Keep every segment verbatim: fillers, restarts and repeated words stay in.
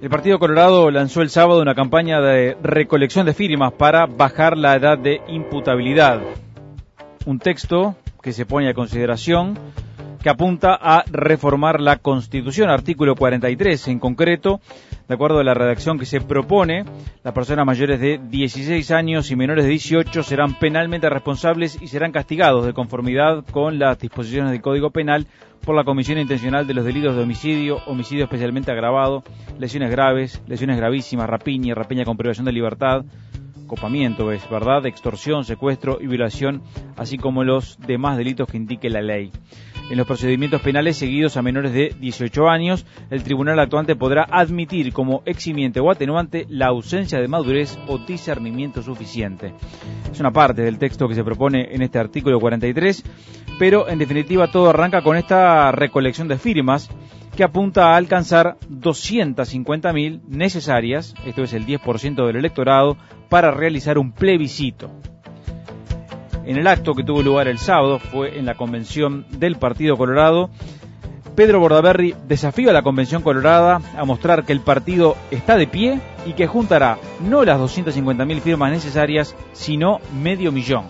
El Partido Colorado lanzó el sábado una campaña de recolección de firmas para bajar la edad de imputabilidad. Un texto que se pone a consideración, que apunta a reformar la Constitución, artículo cuarenta y tres en concreto. De acuerdo a la redacción que se propone, las personas mayores de dieciséis años y menores de dieciocho serán penalmente responsables y serán castigados de conformidad con las disposiciones del Código Penal por la comisión intencional de los delitos de homicidio, homicidio especialmente agravado, lesiones graves, lesiones gravísimas, rapiña, rapiña con privación de libertad, copamiento, es verdad, extorsión, secuestro y violación, así como los demás delitos que indique la ley. En los procedimientos penales seguidos a menores de dieciocho años, el tribunal actuante podrá admitir como eximiente o atenuante la ausencia de madurez o discernimiento suficiente. Es una parte del texto que se propone en este artículo cuarenta y tres, pero en definitiva todo arranca con esta recolección de firmas que apunta a alcanzar doscientas cincuenta mil necesarias, esto es el diez por ciento del electorado, para realizar un plebiscito. En el acto que tuvo lugar el sábado, fue en la convención del Partido Colorado, Pedro Bordaberry desafió a la Convención Colorada a mostrar que el partido está de pie y que juntará no las doscientas cincuenta mil firmas necesarias, sino medio millón.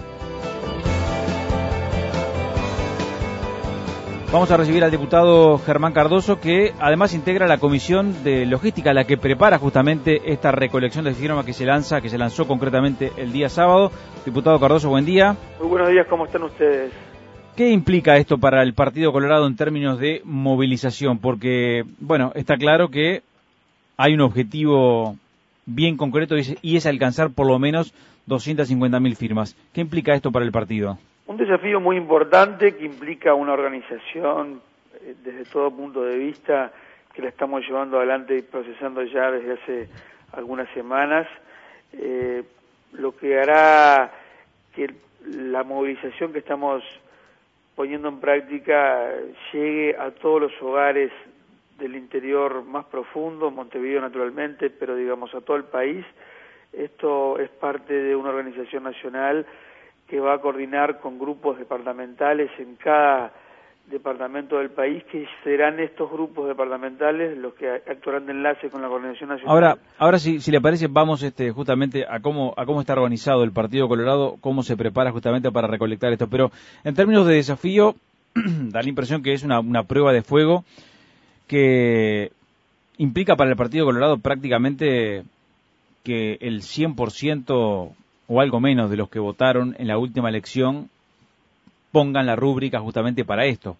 Vamos a recibir al diputado Germán Cardoso, que además integra la comisión de logística, la que prepara justamente esta recolección de firmas que se lanza, que se lanzó concretamente el día sábado. Diputado Cardoso, buen día. Muy buenos días, ¿cómo están ustedes? ¿Qué implica esto para el Partido Colorado en términos de movilización? Porque, bueno, está claro que hay un objetivo bien concreto y es alcanzar por lo menos doscientas cincuenta mil firmas. ¿Qué implica esto para el partido? Un desafío muy importante que implica una organización eh, desde todo punto de vista que la estamos llevando adelante y procesando ya desde hace algunas semanas, eh, lo que hará que la movilización que estamos poniendo en práctica llegue a todos los hogares del interior más profundo, Montevideo naturalmente, pero digamos a todo el país. Esto es parte de una organización nacional que va a coordinar con grupos departamentales en cada departamento del país, que serán estos grupos departamentales los que actuarán de enlace con la coordinación nacional. Ahora, ahora si, si le parece, vamos este, justamente a cómo, a cómo está organizado el Partido Colorado, cómo se prepara justamente para recolectar esto. Pero en términos de desafío, da la impresión que es una, una prueba de fuego que implica para el Partido Colorado prácticamente que el cien por ciento o algo menos de los que votaron en la última elección pongan la rúbrica justamente para esto.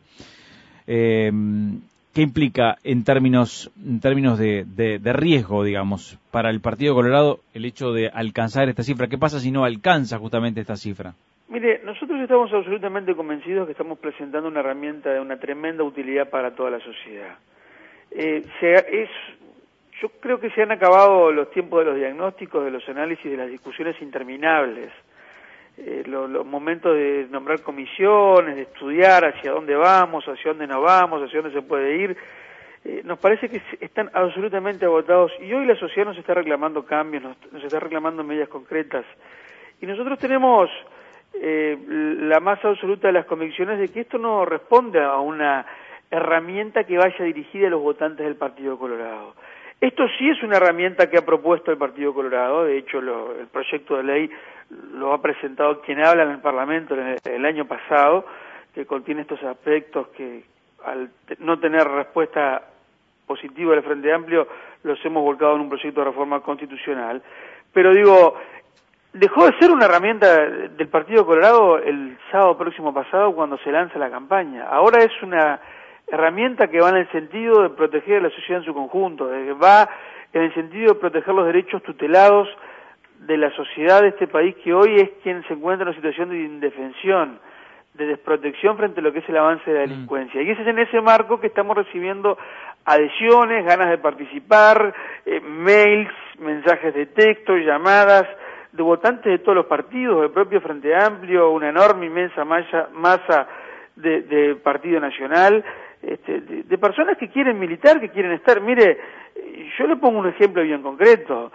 Eh, ¿Qué implica en términos en términos de, de, de riesgo, digamos, para el Partido Colorado el hecho de alcanzar esta cifra? ¿Qué pasa si no alcanza justamente esta cifra? Mire, nosotros estamos absolutamente convencidos que estamos presentando una herramienta de una tremenda utilidad para toda la sociedad. Eh, se, es... Yo creo que se han acabado los tiempos de los diagnósticos, de los análisis, de las discusiones interminables, eh, lo, los momentos de nombrar comisiones, de estudiar hacia dónde vamos, hacia dónde no vamos, hacia dónde se puede ir. Eh, nos parece que están absolutamente agotados y hoy la sociedad nos está reclamando cambios, nos, nos está reclamando medidas concretas. Y nosotros tenemos eh, la más absoluta de las convicciones de que esto no responde a una herramienta que vaya dirigida a los votantes del Partido Colorado. Esto sí es una herramienta que ha propuesto el Partido Colorado, de hecho lo, el proyecto de ley lo ha presentado quien habla en el Parlamento el, el año pasado, que contiene estos aspectos que al te, no tener respuesta positiva del Frente Amplio los hemos volcado en un proyecto de reforma constitucional. Pero digo, dejó de ser una herramienta del Partido Colorado el sábado próximo pasado cuando se lanza la campaña. Ahora es una herramienta que va en el sentido de proteger a la sociedad en su conjunto, de que va en el sentido de proteger los derechos tutelados de la sociedad de este país, que hoy es quien se encuentra en una situación de indefensión, de desprotección frente a lo que es el avance de la delincuencia. Y ese es en ese marco que estamos recibiendo adhesiones, ganas de participar, eh, mails, mensajes de texto, llamadas de votantes de todos los partidos, del propio Frente Amplio, una enorme, inmensa masa, masa de, de Partido Nacional, Este, de, de personas que quieren militar, que quieren estar. Mire, yo le pongo un ejemplo bien concreto.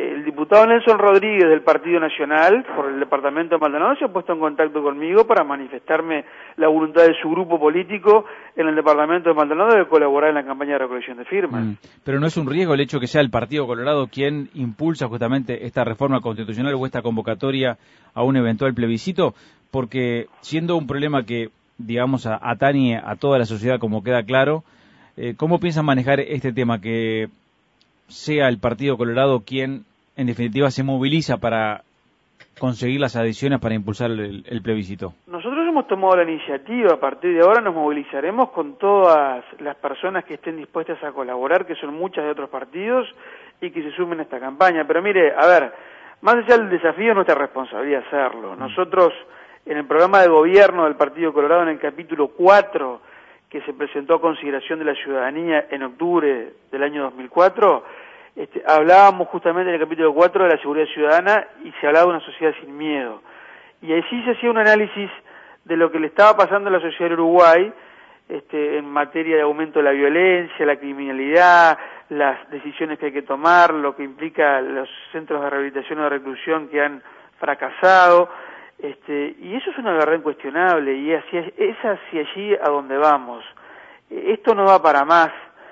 el diputado Nelson Rodríguez del Partido Nacional por el departamento de Maldonado se ha puesto en contacto conmigo para manifestarme la voluntad de su grupo político en el departamento de Maldonado de colaborar en la campaña de recolección de firmas. Mm, pero ¿no es un riesgo el hecho que sea el Partido Colorado quien impulsa justamente esta reforma constitucional o esta convocatoria a un eventual plebiscito? Porque siendo un problema que, digamos, atañe a toda la sociedad, como queda claro, eh, ¿cómo piensan manejar este tema que sea el Partido Colorado quien, en definitiva, se moviliza para conseguir las adhesiones para impulsar el, el plebiscito? Nosotros hemos tomado la iniciativa, a partir de ahora nos movilizaremos con todas las personas que estén dispuestas a colaborar, que son muchas de otros partidos, y que se sumen a esta campaña. Pero mire, a ver, más allá del desafío es nuestra responsabilidad hacerlo. Nosotros, en el programa de gobierno del Partido Colorado, en el capítulo cuatro, que se presentó a consideración de la ciudadanía en octubre del año dos mil cuatro, este, hablábamos justamente en el capítulo cuatro de la seguridad ciudadana y se hablaba de una sociedad sin miedo. Y así se hacía un análisis de lo que le estaba pasando a la sociedad de Uruguay este, en materia de aumento de la violencia, la criminalidad, las decisiones que hay que tomar, lo que implica los centros de rehabilitación o de reclusión que han fracasado. Este, y eso es una verdad incuestionable y hacia, es hacia allí a donde vamos. Esto no va para más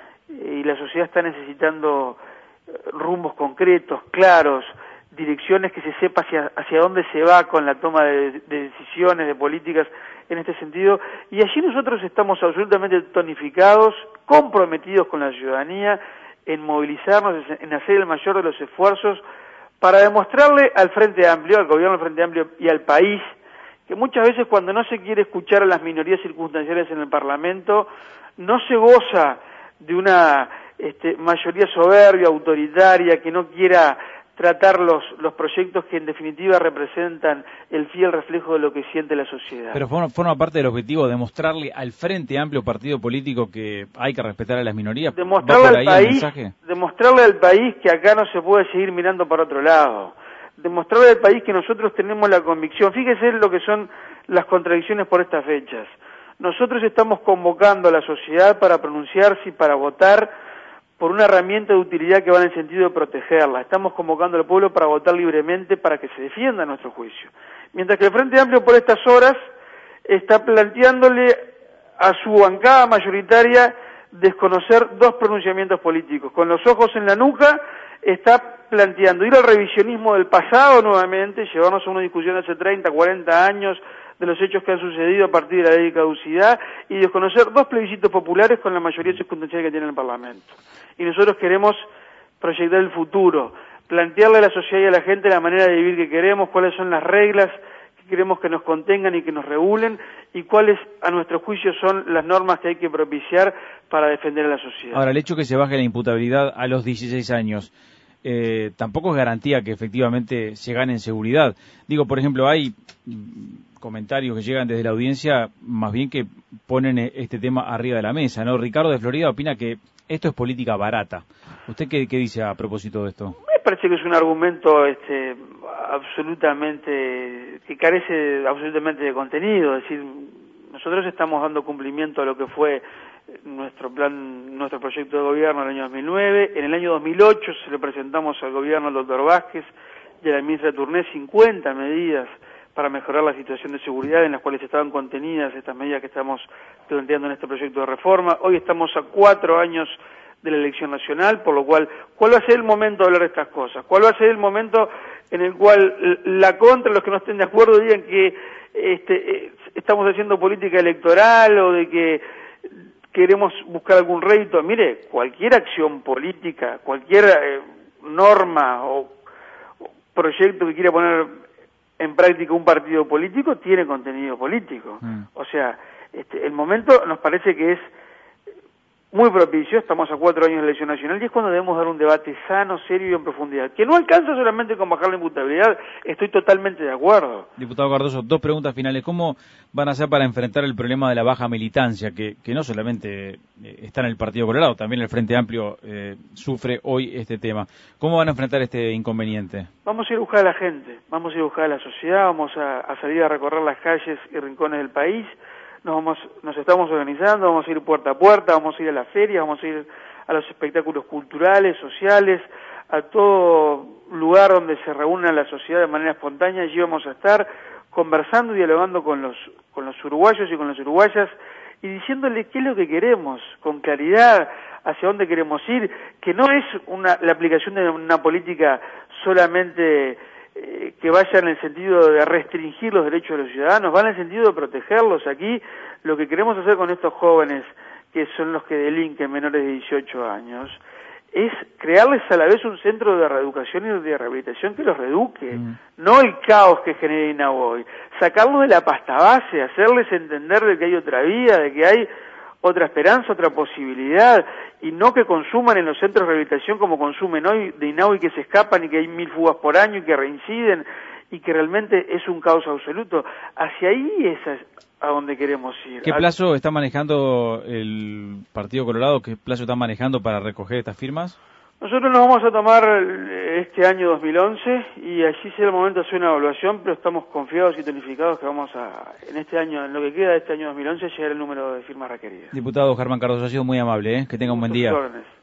y la sociedad está necesitando rumbos concretos, claros, direcciones que se sepa hacia, hacia dónde se va con la toma de, de decisiones, de políticas en este sentido. Y allí nosotros estamos absolutamente tonificados, comprometidos con la ciudadanía, en movilizarnos, en hacer el mayor de los esfuerzos para demostrarle al Frente Amplio, al gobierno del Frente Amplio y al país, que muchas veces cuando no se quiere escuchar a las minorías circunstanciales en el Parlamento, no se goza de una este, mayoría soberbia, autoritaria, que no quiera tratar los, los proyectos que en definitiva representan el fiel reflejo de lo que siente la sociedad. Pero forma, forma parte del objetivo de demostrarle al Frente Amplio, partido político, que hay que respetar a las minorías. Demostrarle al país, demostrarle al país que acá no se puede seguir mirando para otro lado. Demostrarle al país que nosotros tenemos la convicción. Fíjese lo que son las contradicciones por estas fechas. Nosotros estamos convocando a la sociedad para pronunciarse y para votar por una herramienta de utilidad que va en el sentido de protegerla. Estamos convocando al pueblo para votar libremente para que se defienda nuestro juicio. Mientras que el Frente Amplio por estas horas está planteándole a su bancada mayoritaria desconocer dos pronunciamientos políticos. Con los ojos en la nuca está planteando ir al revisionismo del pasado nuevamente, llevarnos a una discusión de hace treinta, cuarenta años de los hechos que han sucedido a partir de la ley de caducidad y desconocer dos plebiscitos populares con la mayoría circunstancial que tiene el Parlamento. Y nosotros queremos proyectar el futuro, plantearle a la sociedad y a la gente la manera de vivir que queremos, cuáles son las reglas que queremos que nos contengan y que nos regulen y cuáles a nuestro juicio son las normas que hay que propiciar para defender a la sociedad. Ahora, el hecho que se baje la imputabilidad a los dieciséis años eh, tampoco es garantía que efectivamente se gane en seguridad. Digo, por ejemplo, hay comentarios que llegan desde la audiencia más bien que ponen este tema arriba de la mesa, ¿no? Ricardo de Florida opina que esto es política barata. ¿Usted qué, qué dice a propósito de esto? Me parece que es un argumento este, absolutamente, que carece absolutamente de contenido. Es decir, nosotros estamos dando cumplimiento a lo que fue nuestro plan, nuestro proyecto de gobierno en el año dos mil nueve. En el año dos mil ocho se le presentamos al gobierno al doctor Vázquez y a la ministra Tourné cincuenta medidas para mejorar la situación de seguridad en las cuales estaban contenidas estas medidas que estamos planteando en este proyecto de reforma. Hoy estamos a cuatro años de la elección nacional, por lo cual, ¿cuál va a ser el momento de hablar de estas cosas? ¿Cuál va a ser el momento en el cual la contra, los que no estén de acuerdo, digan que este, eh, estamos haciendo política electoral o de que queremos buscar algún rédito? Mire, cualquier acción política, cualquier eh, norma o, o proyecto que quiera poner en práctica un partido político tiene contenido político. Mm. O sea, este, el momento nos parece que es muy propicio, estamos a cuatro años de elección nacional y es cuando debemos dar un debate sano, serio y en profundidad, que no alcanza solamente con bajar la imputabilidad, estoy totalmente de acuerdo. Diputado Cardoso, dos preguntas finales. ¿Cómo van a hacer para enfrentar el problema de la baja militancia, que, que no solamente está en el Partido Colorado, también el Frente Amplio eh, sufre hoy este tema? ¿Cómo van a enfrentar este inconveniente? Vamos a ir a buscar a la gente, vamos a ir a buscar a la sociedad, vamos a, a salir a recorrer las calles y rincones del país. Nos, vamos, nos estamos organizando, vamos a ir puerta a puerta, vamos a ir a las ferias, vamos a ir a los espectáculos culturales, sociales, a todo lugar donde se reúna la sociedad de manera espontánea. Allí vamos a estar conversando y dialogando con los, con los uruguayos y con las uruguayas y diciéndole qué es lo que queremos, con claridad, hacia dónde queremos ir, que no es una, la aplicación de una política solamente eh, que vaya en el sentido de restringir los derechos de los ciudadanos, va en el sentido de protegerlos. Aquí lo que queremos hacer con estos jóvenes, que son los que delinquen menores de dieciocho años, es crearles a la vez un centro de reeducación y de rehabilitación que los reeduque, mm. no el caos que genera Inaboy, sacarlos de la pasta base, hacerles entender de que hay otra vía, de que hay otra esperanza, otra posibilidad, y no que consuman en los centros de rehabilitación como consumen hoy de Inaboy, que se escapan y que hay mil fugas por año y que reinciden, y que realmente es un caos absoluto. Hacia ahí es a donde queremos ir. ¿Qué plazo está manejando el Partido Colorado? ¿Qué plazo está manejando para recoger estas firmas? Nosotros nos vamos a tomar este año dos mil once y allí será el momento de hacer una evaluación, pero estamos confiados y tonificados que vamos a, en este año, en lo que queda de este año dos mil once, llegar el número de firmas requeridas. Diputado Germán Cardoso, ha sido muy amable, ¿eh? Que tenga un buen día. Órdenes.